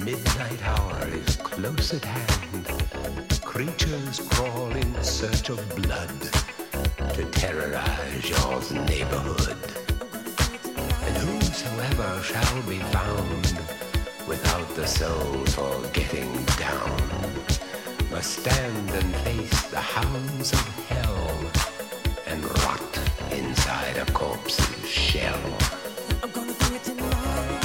midnight hour is close at hand. Creatures crawl in search of blood to terrorize your neighborhood. And whosoever shall be found without the soul for getting down must stand and face the hounds of hell and rot inside a corpse's shell. I'm gonna do it tonight.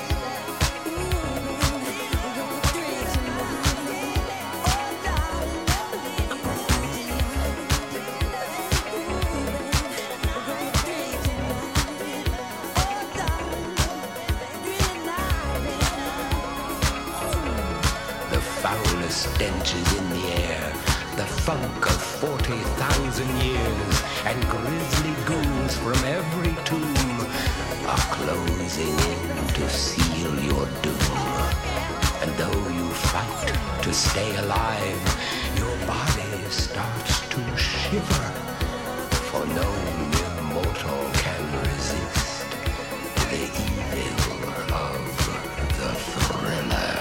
Stench is in the air, the funk of 40,000 years, and grisly ghouls from every tomb are closing in to seal your doom. And though you fight to stay alive, your body starts to shiver, for no immortal can resist the evil of the thriller.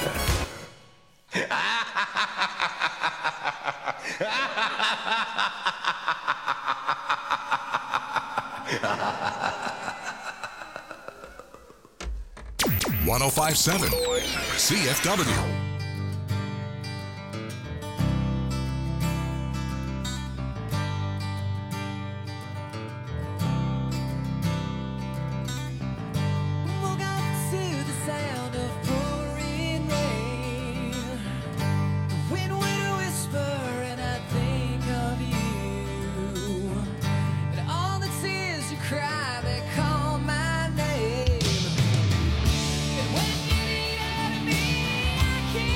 105.7 CFW. Cry, they call my name. And when you need out of me, I can't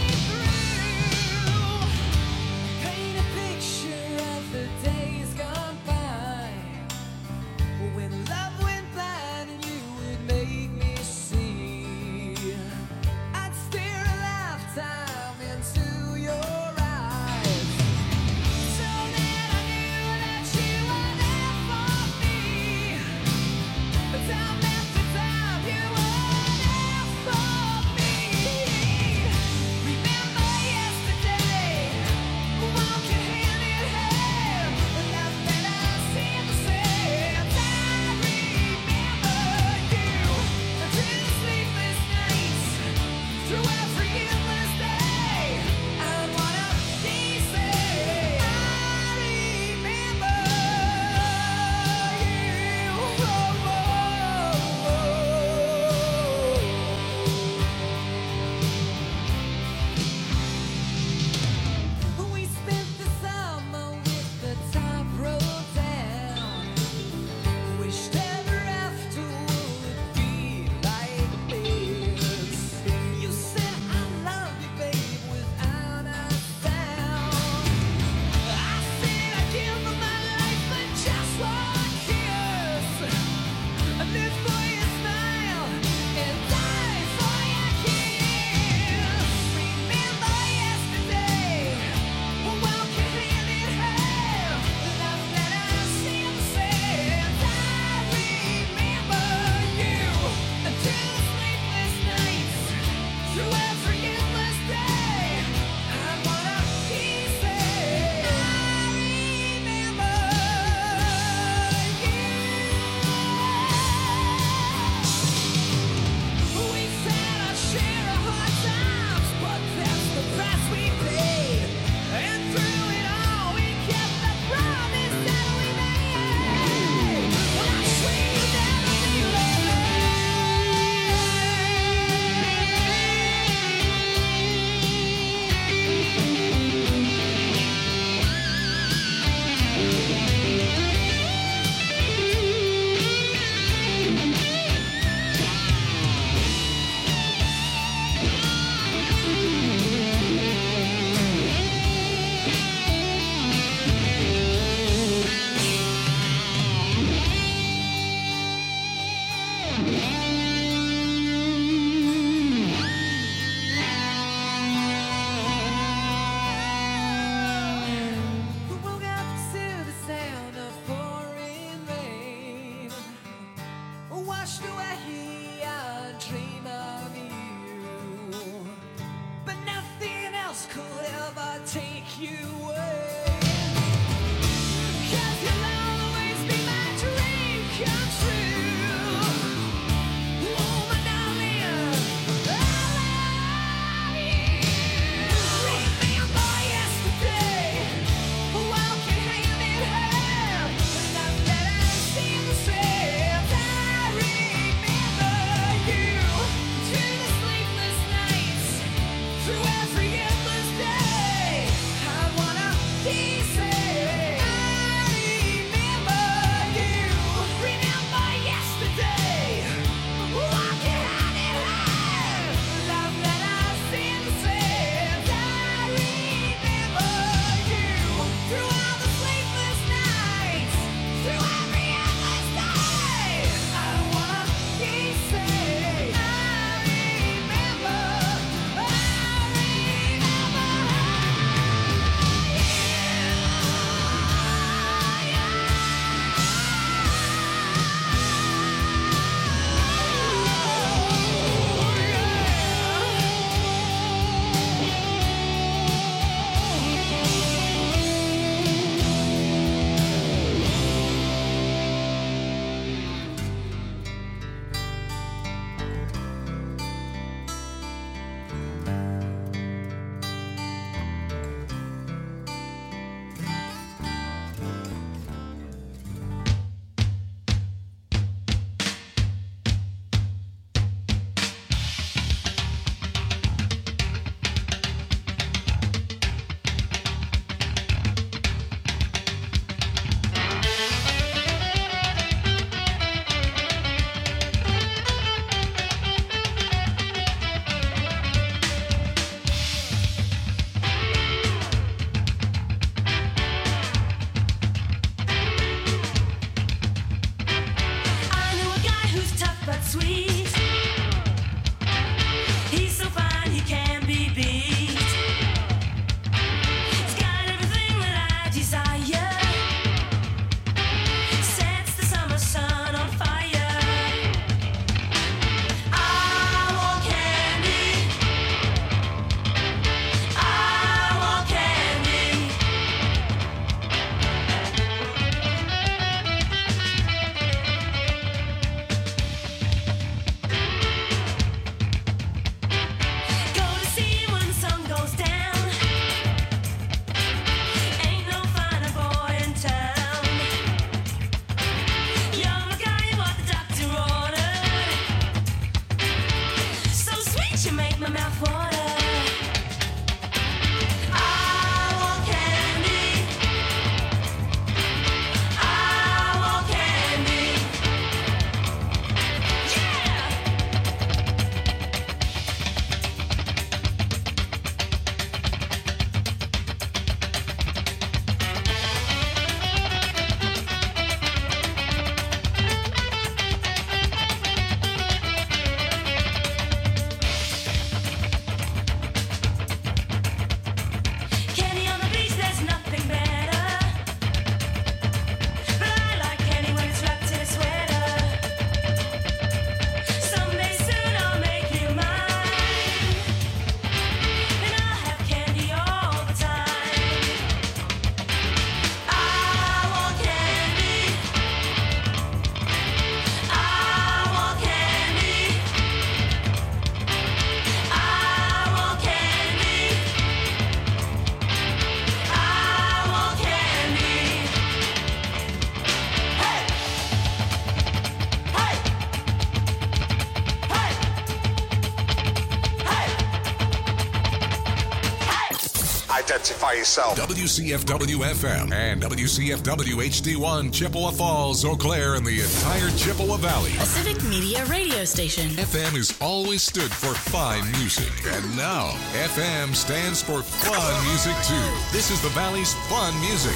Identify yourself. WCFW FM and WCFW HD1 Chippewa Falls, Eau Claire, and the entire Chippewa Valley. A civic media radio station. FM has always stood for fine music. And now, FM stands for fun music, too. This is the Valley's fun music.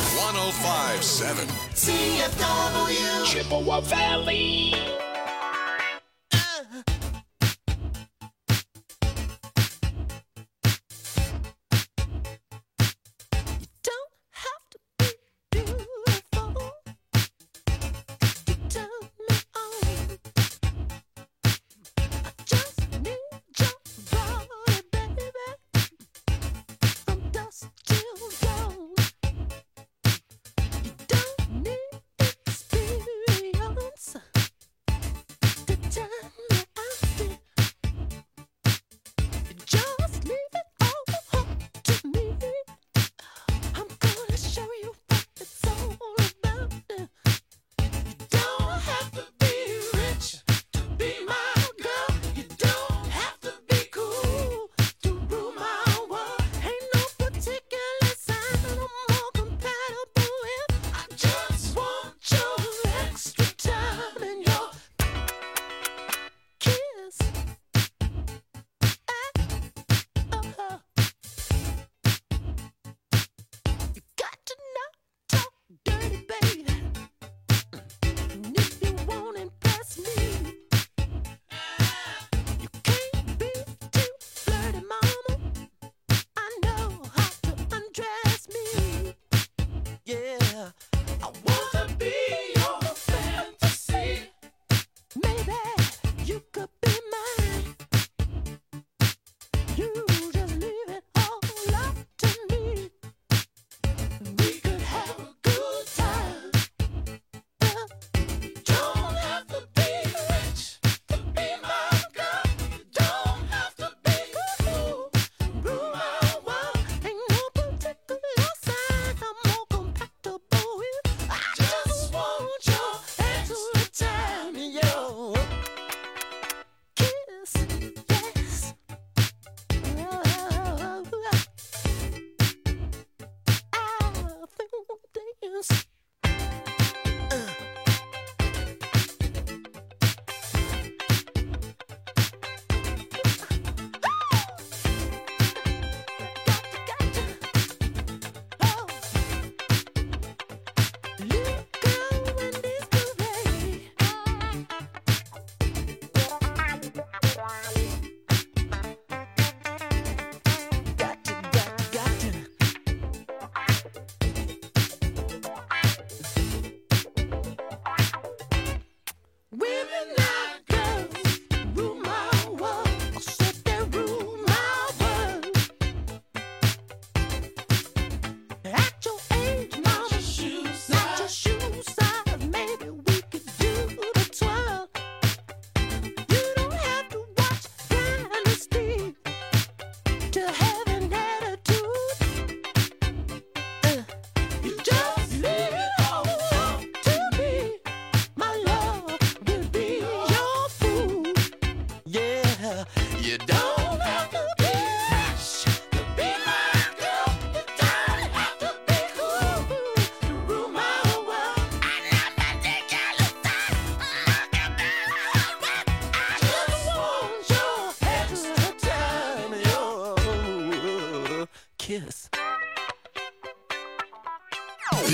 105.7. CFW. Chippewa Valley. Till dawn.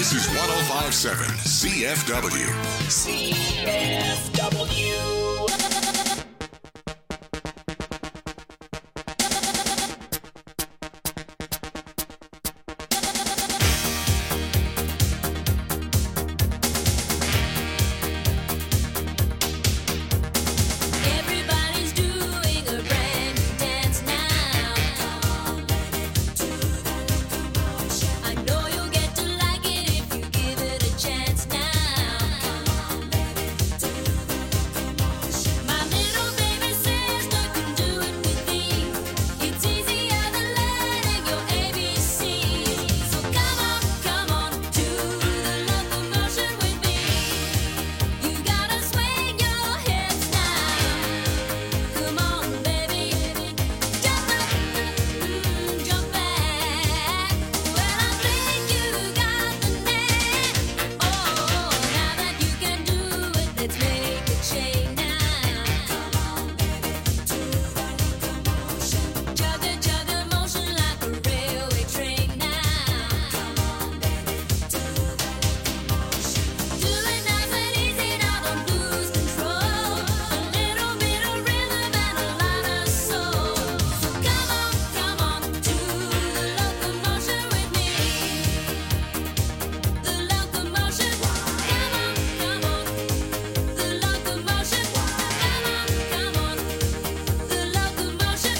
This is 105.7 CFW. CFW. Everybody's doing a brand new dance now. I know you'll get to like it if you give it a chance now. My little baby says, look and do it with me. It's easier than learning your ABC. So come on, do the locomotion with me. You gotta swing your hips now. Come on, baby, jump up, jump back. Well, I think you got the knack. Oh, now that you can do it, let's make a chain now. Chug a motion like a railway train now. Do it nice and easy, now don't lose control. A little bit of rhythm and a lot of soul. So come on, do the locomotion with me. The locomotion, come on, the locomotion, come on, the locomotion,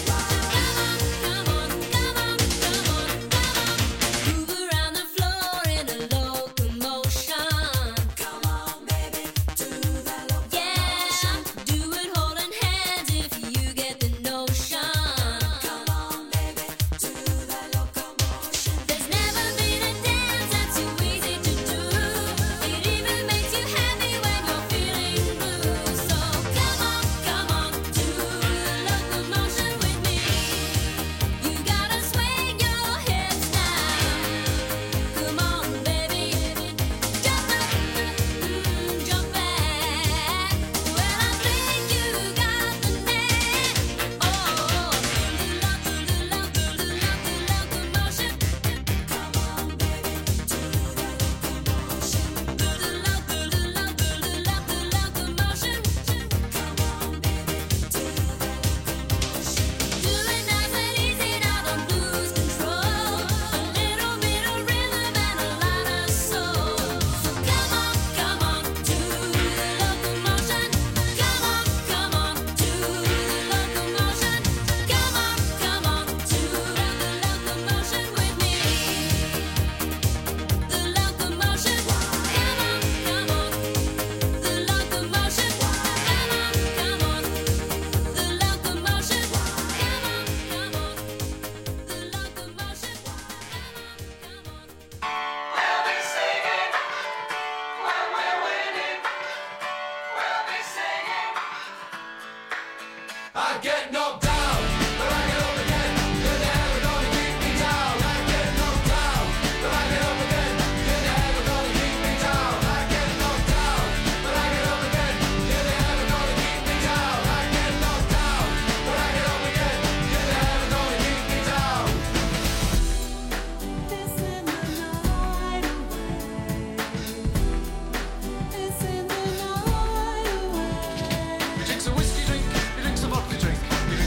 move around the floor in a locomotion. Come on, baby, do the locomotion. Yeah, do it holding hands if you get the notion. Come on, baby, do the locomotion. There's never been a dance that's so easy to do. It even makes you happy when you're feeling blue. So come on, do the locomotion with me. You gotta swing your hips now. Come on, baby, jump up, jump back. Well, I think you got the knack. Oh, the locomotion. Come on, baby, do the locomotion. The locomotion. Come on, baby, do the locomotion. Do it nice and easy, now don't lose control. A little bit of rhythm and a lot of soul. So come on, do the locomotion. Come on, do the locomotion. Come on, do the locomotion with me. The locomotion, come on, the locomotion, come on, the locomotion, come on, the locomotion, I get knocked down, but I get up again. You're never gonna keep me down. I get knocked down, but I get up again. You're never gonna keep me down. I get knocked down, but I get up again. You're never gonna keep me down. I get knocked down, but I get up again. You're never gonna keep me down. It's in the night away. It's in the night away. He drinks a whiskey drink, he drinks a vodka drink. He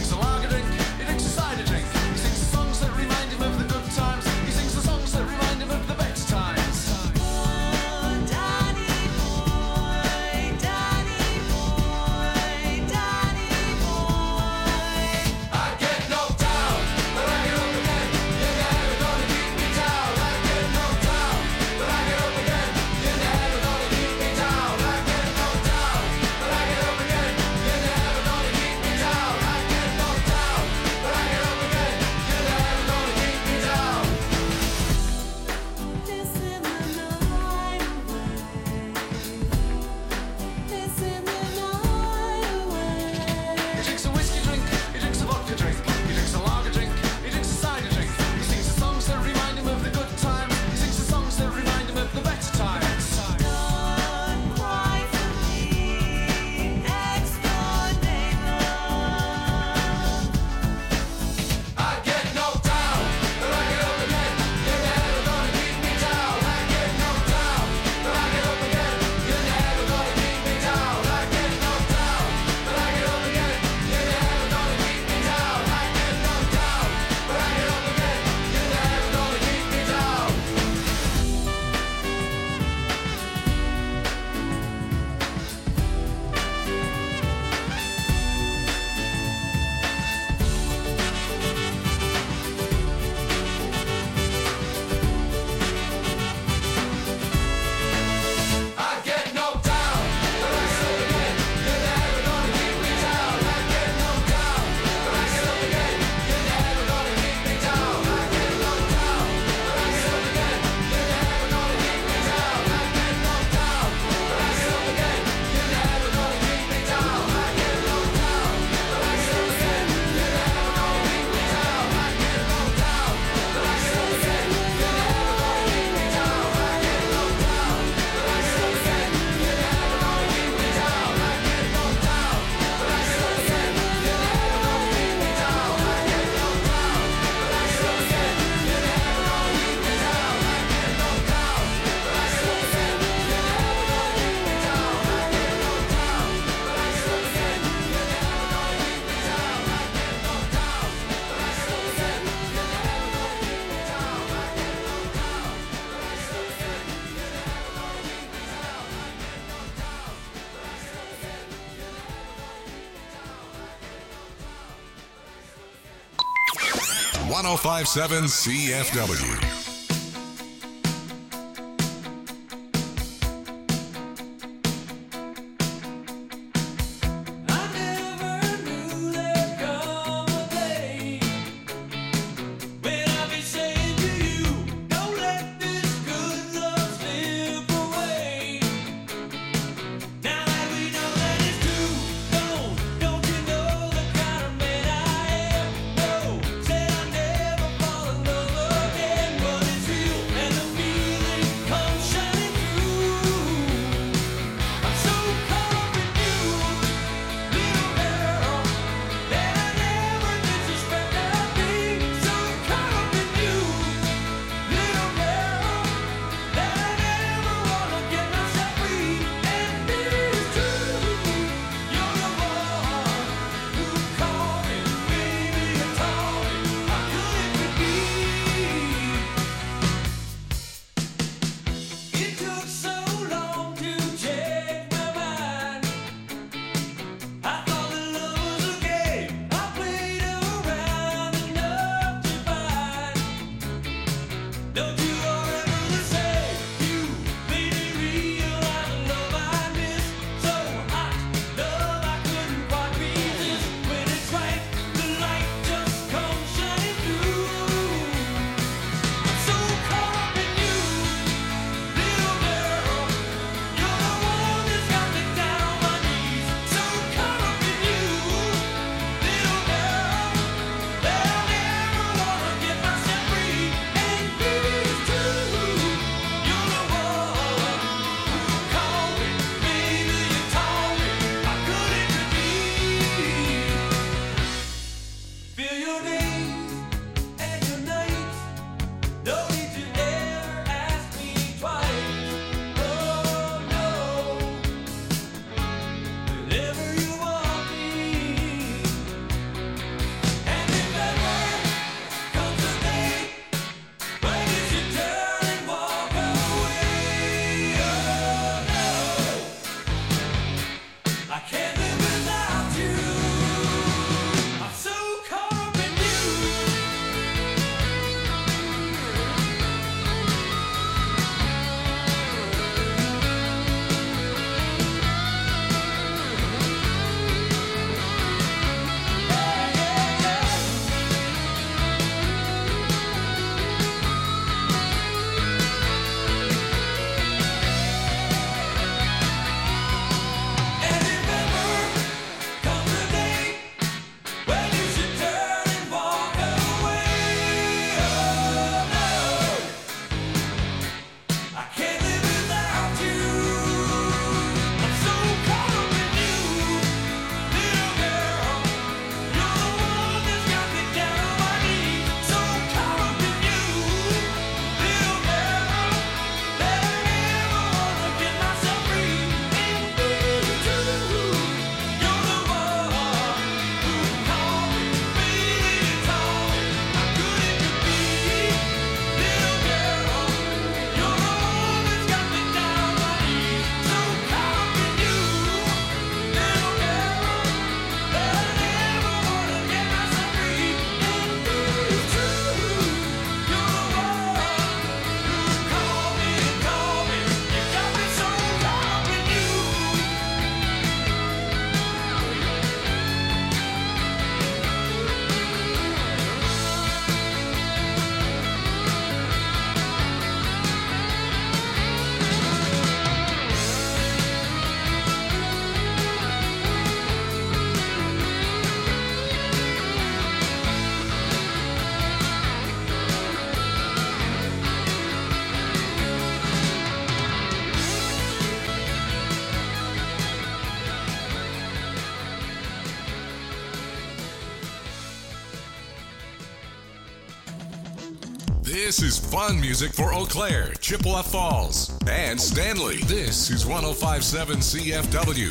1057 CFW. This is fun music for Eau Claire, Chippewa Falls, and Stanley. This is 1057 CFW.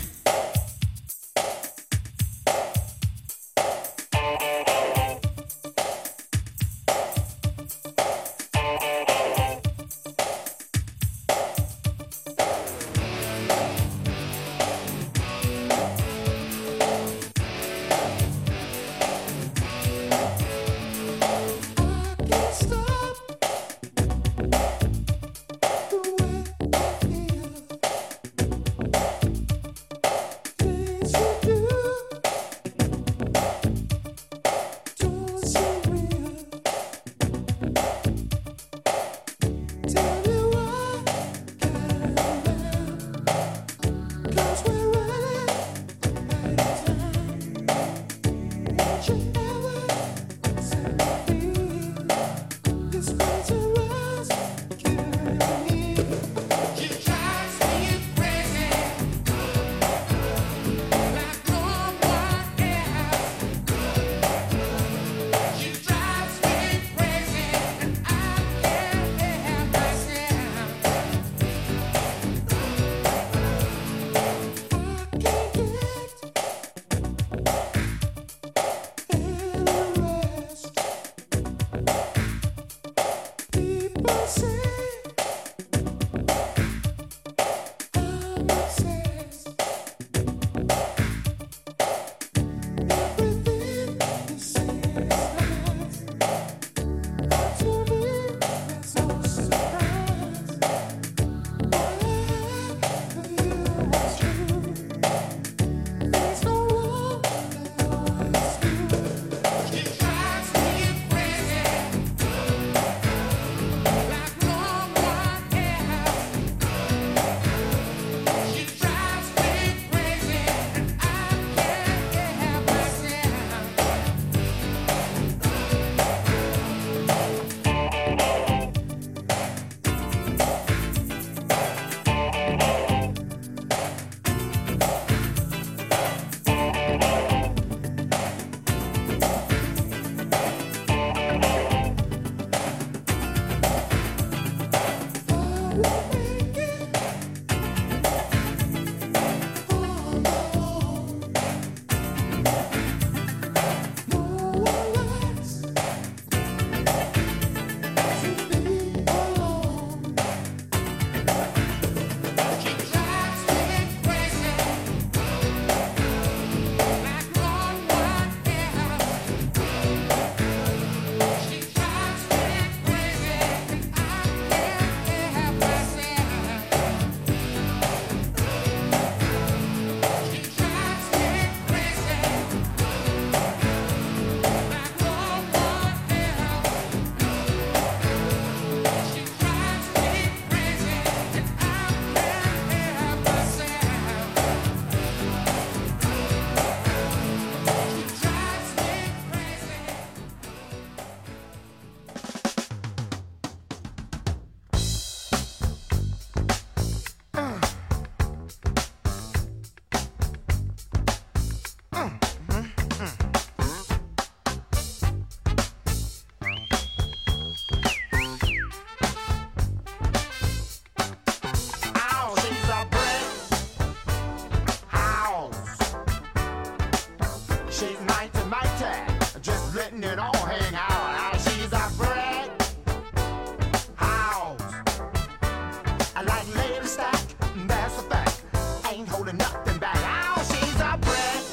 letting it all hang out. Now she's a brick house. I like lady stack, that's a fact. Ain't holding nothing back. Now she's a brick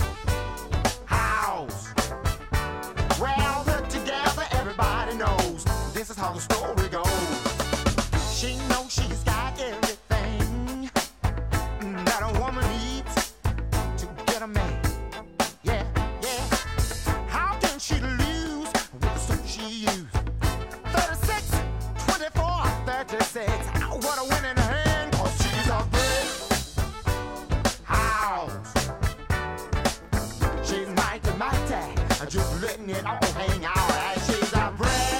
house. Well put together, everybody knows this is how the story goes. She knows she's got everything that a woman needs to get a man. Yeah, yeah. How can she lose with the suit she used? 36, 24, 36. What a winning hand, 'cause she's a brick house. She's mighty, mighty, just letting it all hang out. And she's a brick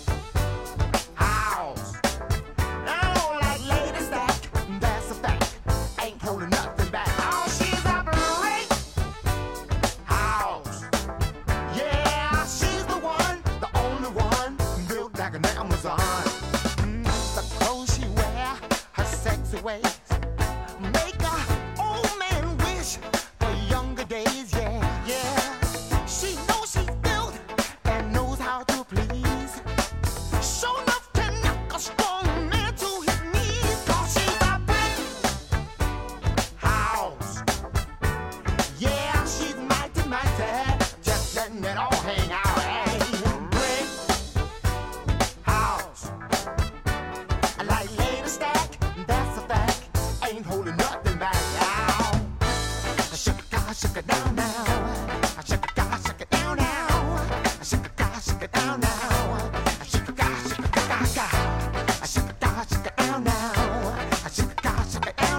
house. I don't like lady stack, that's a fact. Ain't holding nothing back. Oh, she's a brick house. Yeah, she's the one, the only one, built like an Amazon. The clothes she wear, her sexy ways, make a old man wish for younger days. Yeah, yeah. She knows she's built and knows how to please. Sure enough can knock a strong man to his knees. 'Cause she's a brick house. Yeah, she's mighty, mighty, just letting it all hang out. Hey, brick house. I like lady stack, that's a fact. Ain't holding nothing back now. Shake it down now. Shake it down now. Shake it down now. Shake it down now. Shake it down now. Shake it down now. Shake it down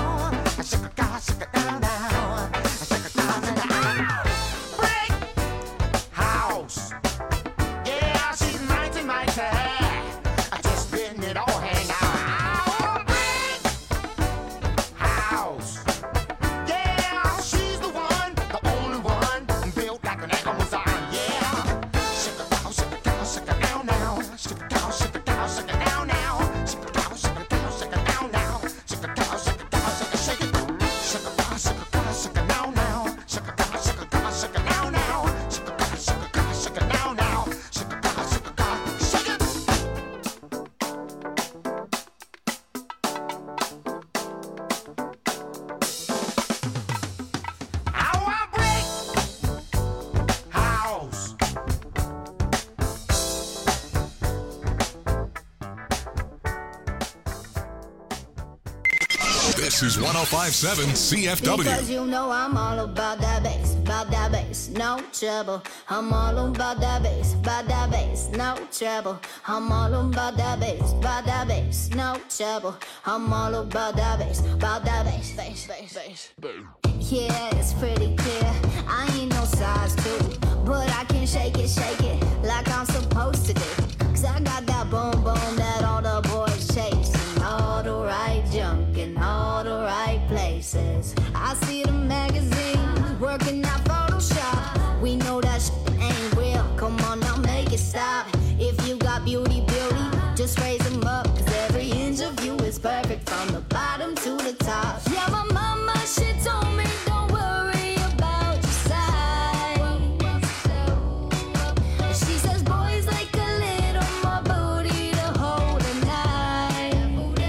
now. Brick house. Yeah, she's mighty, mighty. Just letting it all hang out. Brick house. Yeah, she's the one, the only one, built like an Amazon. Yeah. Shake it down now. Shake it down now. Shake it down now. Shake it down, shake it. Shake it down now. Shake it now. Shake it now. Shake it now. Shake it now. Shake it. Our brick house. This is 1057 CFW. Because you know I'm all about that bass, no trouble. I'm all about that bass, no trouble. I'm all about that bass, no trouble. I'm all about that bass, bass. Yeah, it's pretty clear. I ain't no size 2, but I can shake it like I'm supposed to do. 'Cause I got that boom boom that all the boys chase, and all the right junk in all the right places. I see the magazines working out Photoshop. We know that shit ain't real. Come on now, make it stop. If you got beauty, just raise them up. 'Cause every inch of you is perfect from the bottom to the top. Yeah, my mama, she told me don't worry about your size. She says boys like a little more booty to hold at night.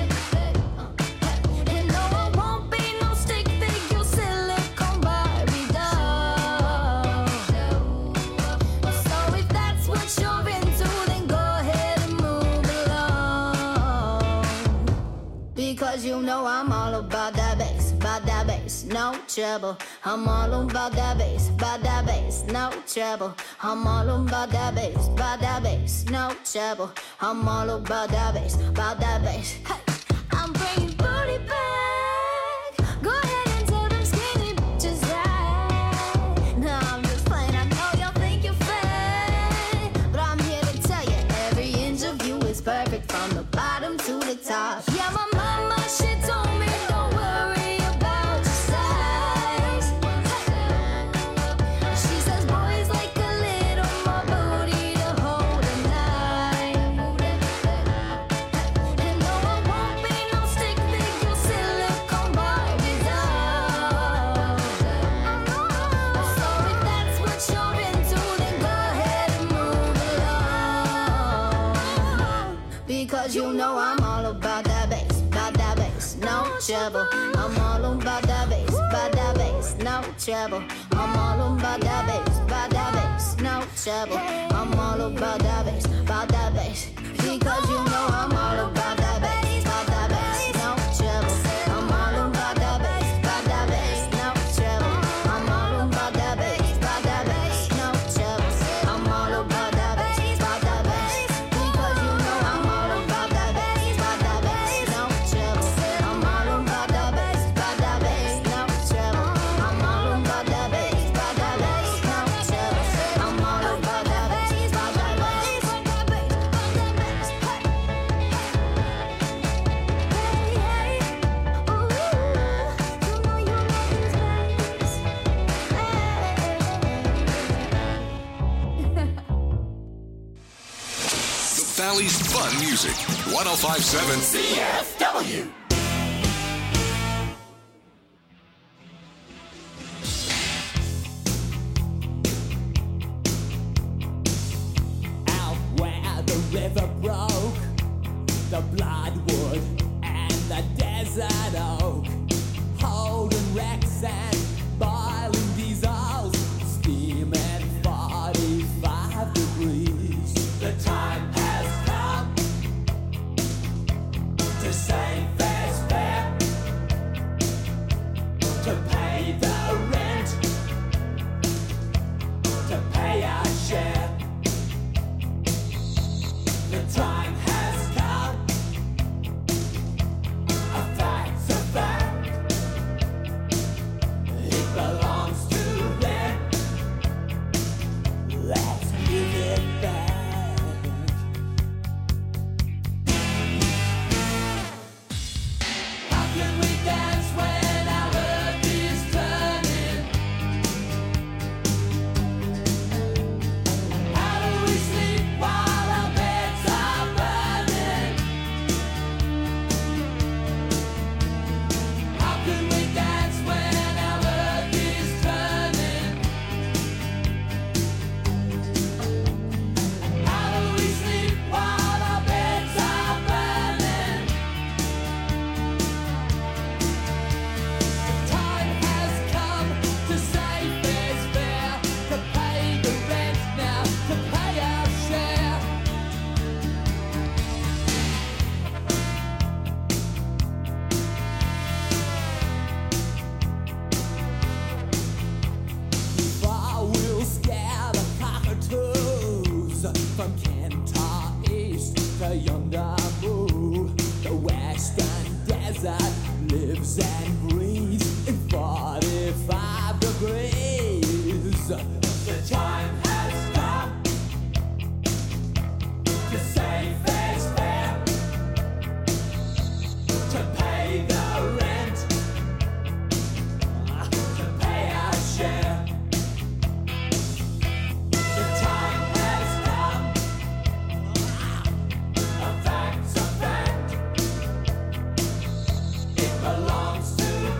And no, I won't be no stick figure silicone Barbie doll. So if that's what you're into, then go ahead and move along. Because you know I'm all about that bass, no trouble. I'm all about that bass, no trouble. I'm all about that bass, no trouble. I'm all about that bass, Hey, I'm bringing booty back. Go ahead and tell them skinny bitches that. No, I'm just playing. I know y'all think you're fat, but I'm here to tell you every inch of you is perfect from the bottom to the top. Yeah, my mama, she told me don't worry about your size. She says boys like a little more booty to hold at night. And no, I won't Because you know I'm all about that bass, no trouble. I'm all about that bass, no trouble. I'm all about that bass, no trouble. I'm all about that bass, because you know I'm all about that bass, no trouble. I'm all about that bass, no trouble. I'm all about that bass, no trouble. I'm all about that bass, because you know I'm all about that bass, no trouble. I'm all about that bass, no trouble. I'm all about that bass, no trouble. I'm all about that bass, The Valley's Fun Music. 1057 CFW. Out where the river broke, the bloodwood and the desert oak, holding wrecks and boiling diesels, steaming 45 degrees. The time has come to say fair's fair, to pay the rent, to pay our share. The time has come, a fact's a fact. It belongs to them. Let's give it back. How can we dance when our earth is turning? How do we sleep while our beds are burning? How can we dance when our earth is turning? How do we sleep while our beds are burning? The time has come to say fair's fair, to pay the rent now, to pay our share. Before we'll scare the cockatoos from Kentar East to yonder Moo, the western desert lives and breathes in 45 degrees. The time has come to say fair's fair, to pay the rent, to pay our share. The time has come, a fact's a fact. It belongs to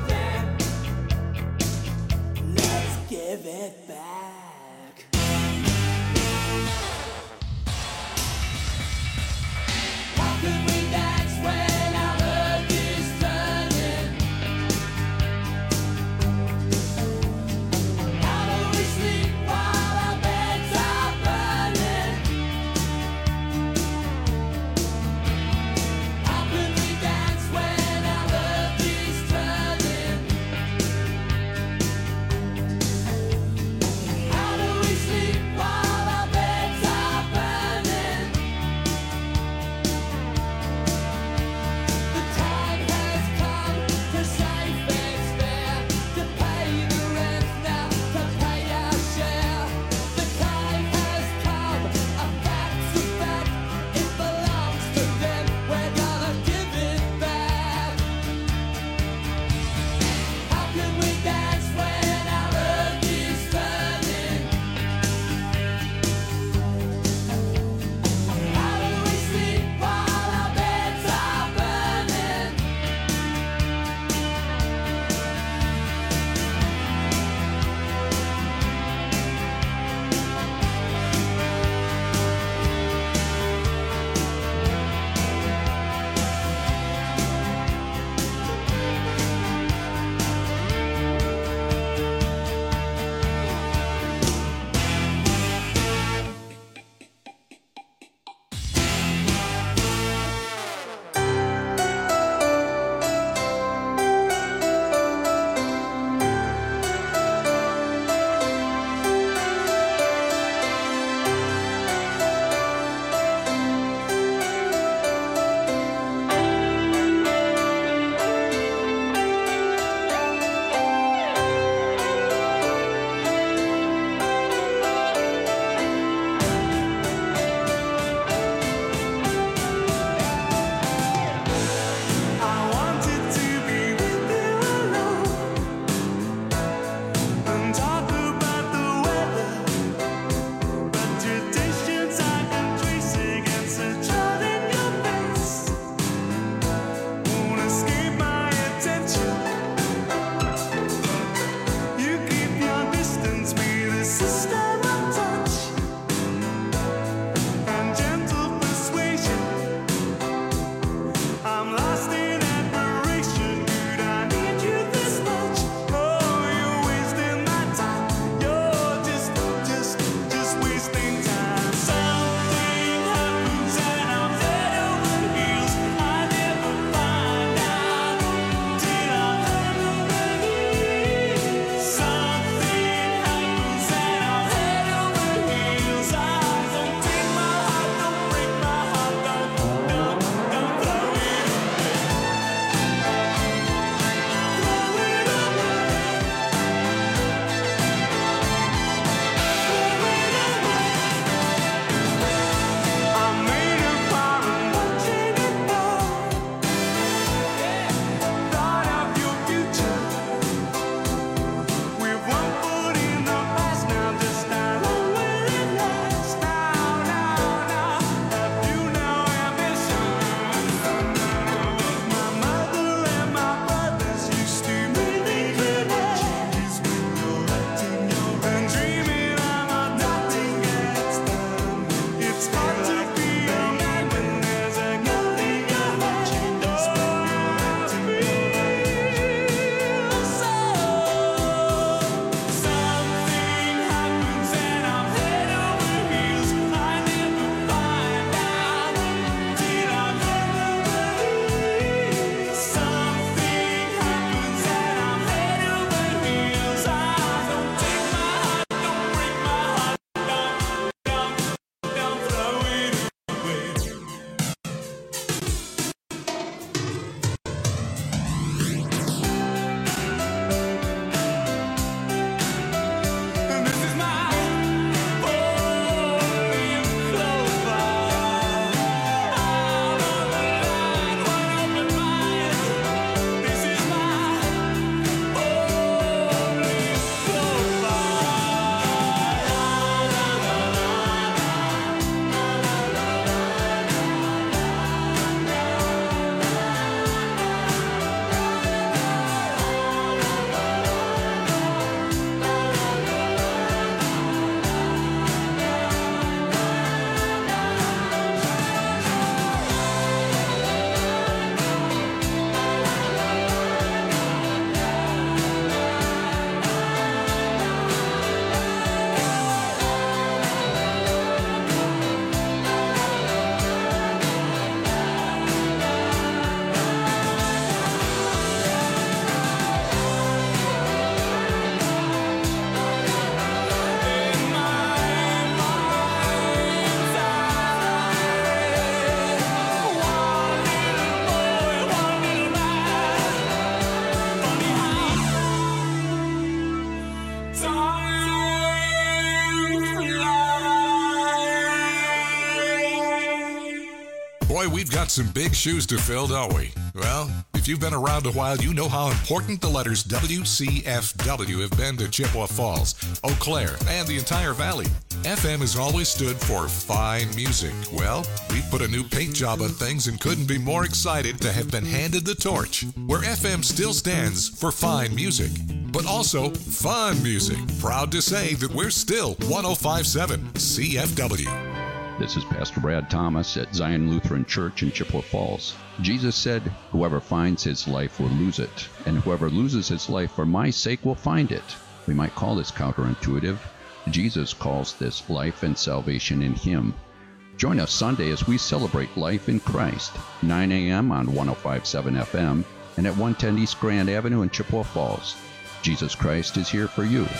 Boy, we've got some big shoes to fill, don't we? Well, if you've been around a while, you know how important the letters WCFW have been to Chippewa Falls, Eau Claire, and the entire valley. FM has always stood for fine music. Well, we put a new paint job on things and couldn't be more excited to have been handed the torch, where FM still stands for fine music, but also fun music. Proud to say that we're still 105.7 CFW. This is Pastor Brad Thomas at Zion Lutheran Church in Chippewa Falls. Jesus said, "Whoever finds his life will lose it, and whoever loses his life for my sake will find it." We might call this counterintuitive. Jesus calls this life and salvation in him. Join us Sunday as we celebrate life in Christ, 9 a.m. on 105.7 FM and at 110 East Grand Avenue in Chippewa Falls. Jesus Christ is here for you.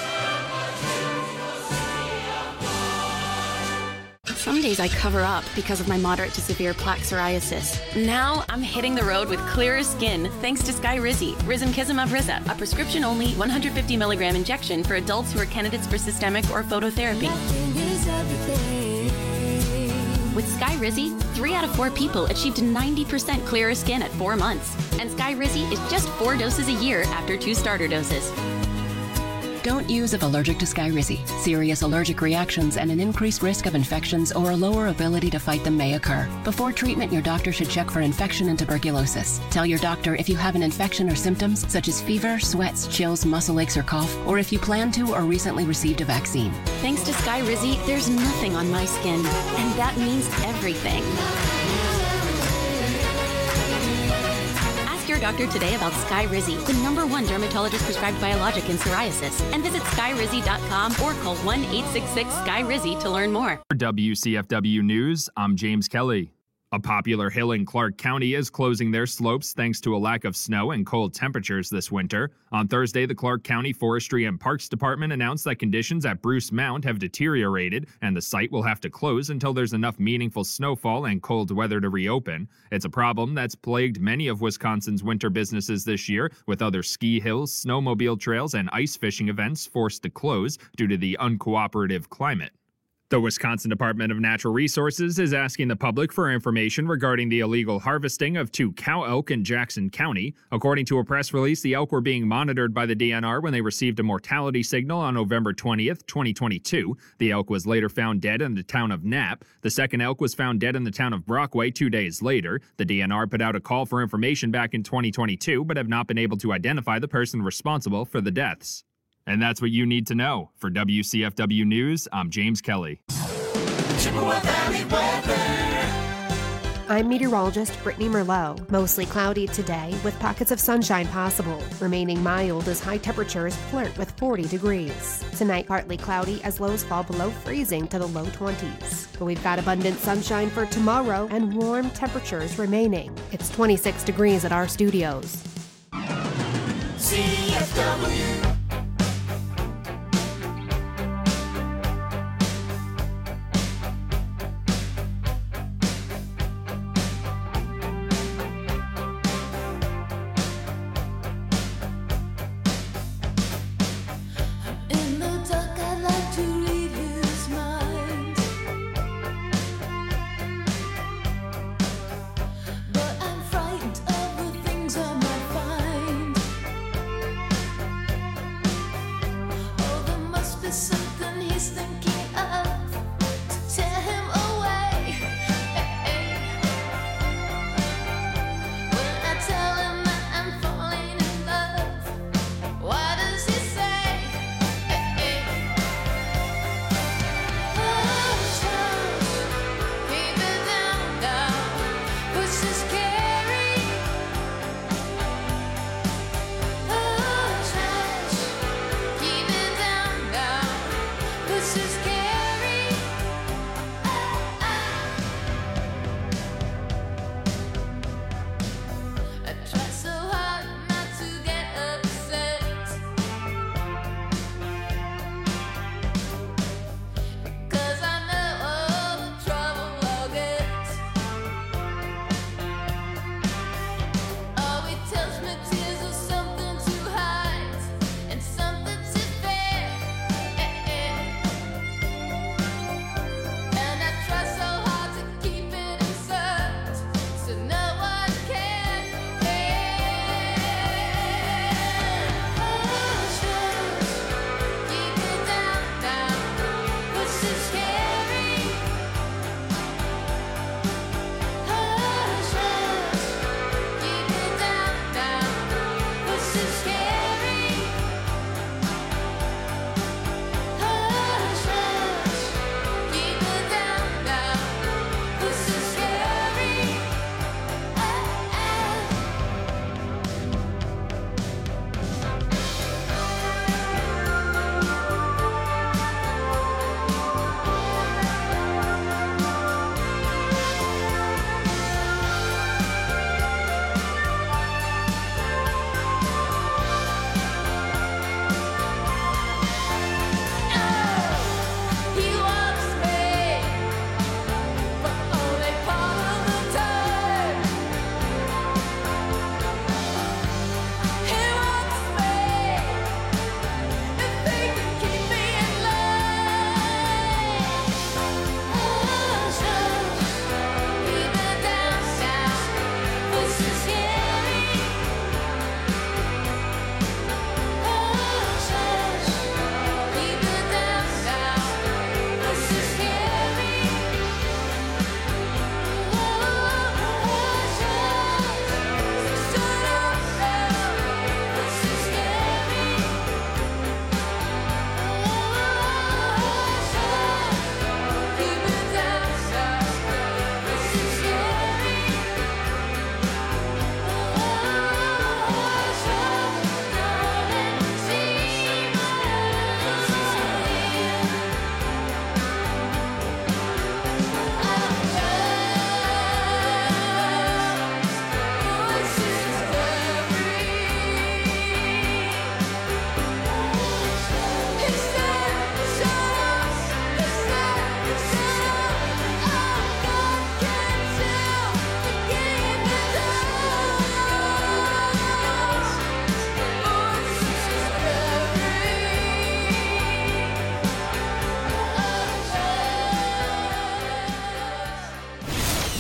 Some days I cover up because of my moderate to severe plaque psoriasis. Now I'm hitting the road with clearer skin thanks to Skyrizi, Risankizumab Risa, a prescription-only 150 milligram injection for adults who are candidates for systemic or phototherapy. With Skyrizi, 3 out of 4 people achieved 90% clearer skin at 4 months. And Skyrizi is just 4 doses a year after 2 starter doses. Don't use if allergic to Skyrizi. Serious allergic reactions and an increased risk of infections or a lower ability to fight them may occur. Before treatment, your doctor should check for infection and tuberculosis. Tell your doctor if you have an infection or symptoms such as fever, sweats, chills, muscle aches, or cough, or if you plan to or recently received a vaccine. Thanks to Skyrizi, there's nothing on my skin, and that means everything. Your doctor today about Skyrizi, the #1 dermatologist prescribed biologic in psoriasis, and visit skyrizi.com or call 1-866-SKY-RIZZI to learn more. For WCFW News, I'm James Kelly. A popular hill in Clark County is closing their slopes thanks to a lack of snow and cold temperatures this winter. On Thursday, the Clark County Forestry and Parks Department announced that conditions at Bruce Mount have deteriorated and the site will have to close until there's enough meaningful snowfall and cold weather to reopen. It's a problem that's plagued many of Wisconsin's winter businesses this year, with other ski hills, snowmobile trails, and ice fishing events forced to close due to the uncooperative climate. The Wisconsin Department of Natural Resources is asking the public for information regarding the illegal harvesting of 2 cow elk in Jackson County. According to a press release, the elk were being monitored by the DNR when they received a mortality signal on November 20th, 2022. The elk was later found dead in the town of Knapp. The second elk was found dead in the town of Brockway 2 days later. The DNR put out a call for information back in 2022, but have not been able to identify the person responsible for the deaths. And that's what you need to know. For WCFW News, I'm James Kelly. Chippewa Valley weather. I'm meteorologist Brittany Merlot. Mostly cloudy today with pockets of sunshine possible, remaining mild as high temperatures flirt with 40 degrees. Tonight partly cloudy as lows fall below freezing to the low 20s. But we've got abundant sunshine for tomorrow and warm temperatures remaining. It's 26 degrees at our studios. CFW.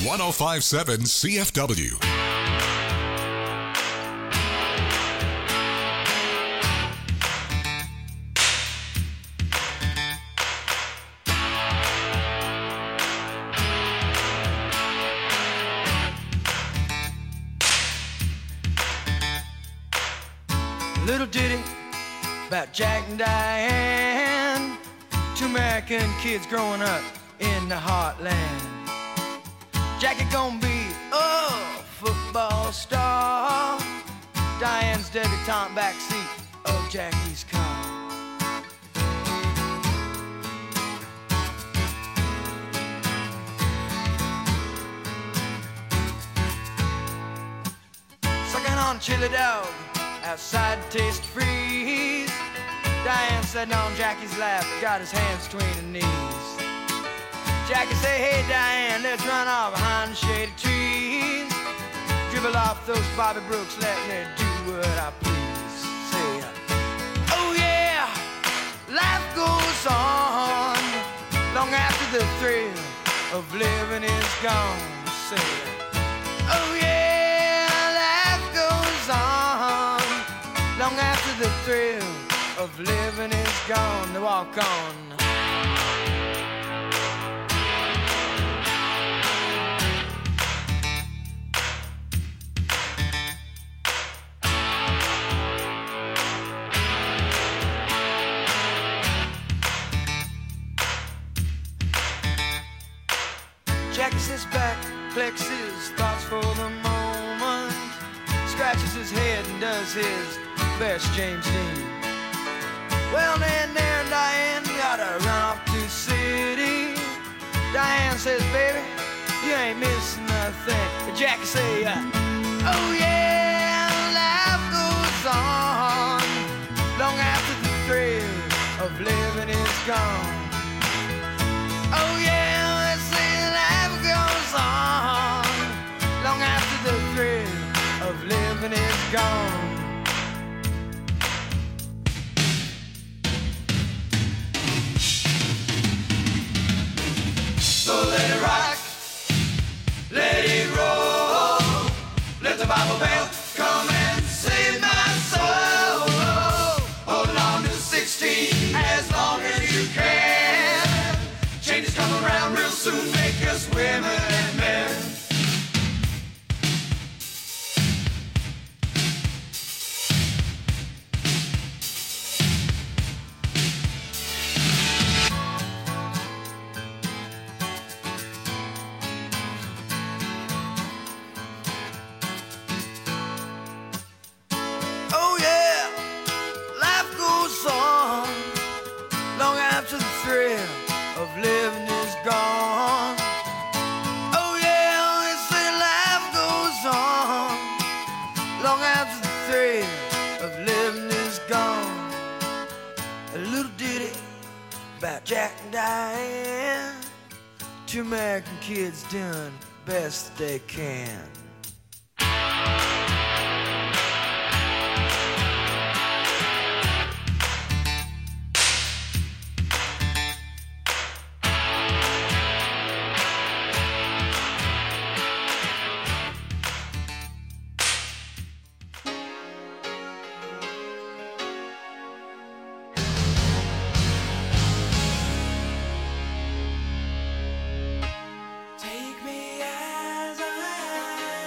1057 CFW. Little ditty about Jack and Diane, two American kids growing up in the heartland. Jackie gonna be a football star, Diane's debutante backseat of Jackie's car. Sucking on a chili dog outside Taste Freeze. Diane sitting on Jackie's lap, got his hands between her knees. Jackie say, hey Diane, let's run off behind the shady trees. Dribble off those Bobby Brooks, let me do what I please. Say, oh yeah, life goes on long after the thrill of living is gone. Say, oh yeah, life goes on long after the thrill of living is gone. To walk on. Jackie sits back, flexes thoughts for the moment, scratches his head and does his best James Dean. Well, then there Diane gotta run off to the city. Diane says, baby, you ain't missing nothing. Jackie say, oh yeah, life goes on long after the thrill of living is gone. Oh yeah, they say life goes on long after the thrill of living is gone. So let it rock, let it roll, let the Bible belt come and save my soul. Hold on to 16 as long as you can. Changes come around real soon, make us women and men. Oh yeah, life goes on long after the thrill of living is gone. Oh yeah, they say life goes on long after the thrill of living is gone. A little ditty about Jack and Diane, two American kids doing the best they can. Take me as I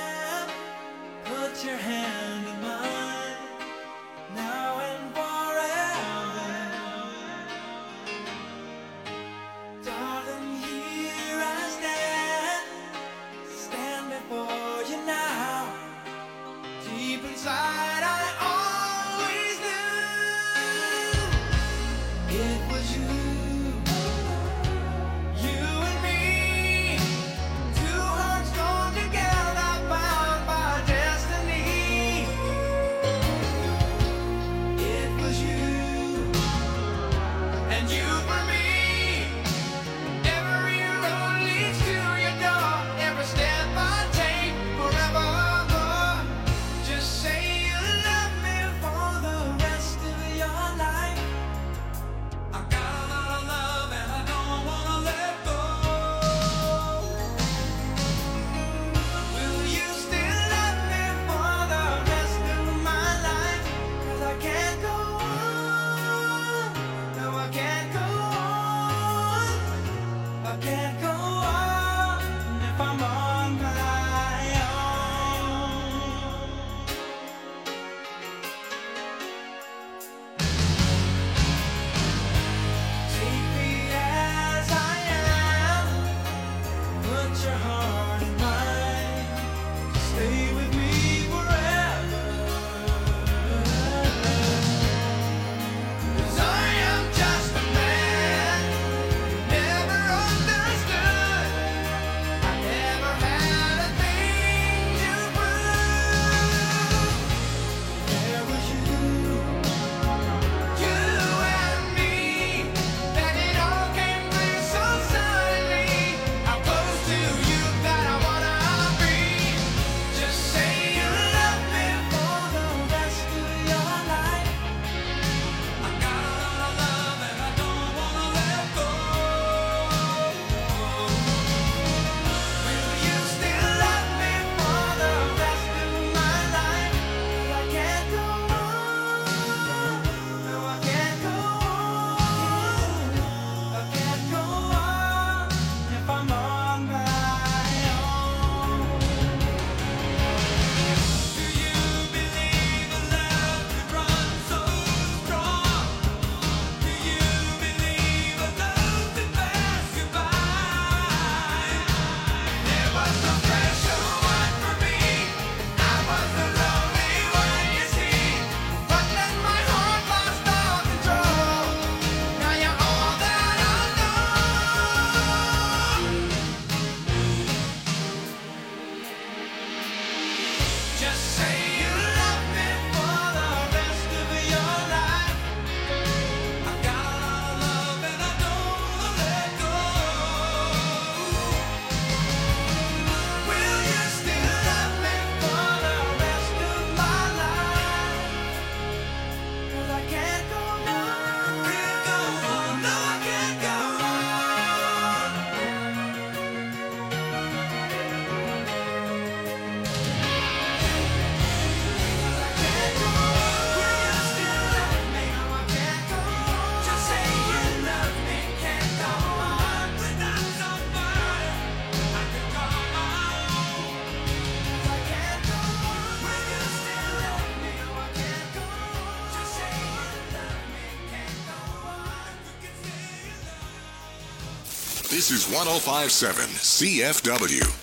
This is 105.7 CFW.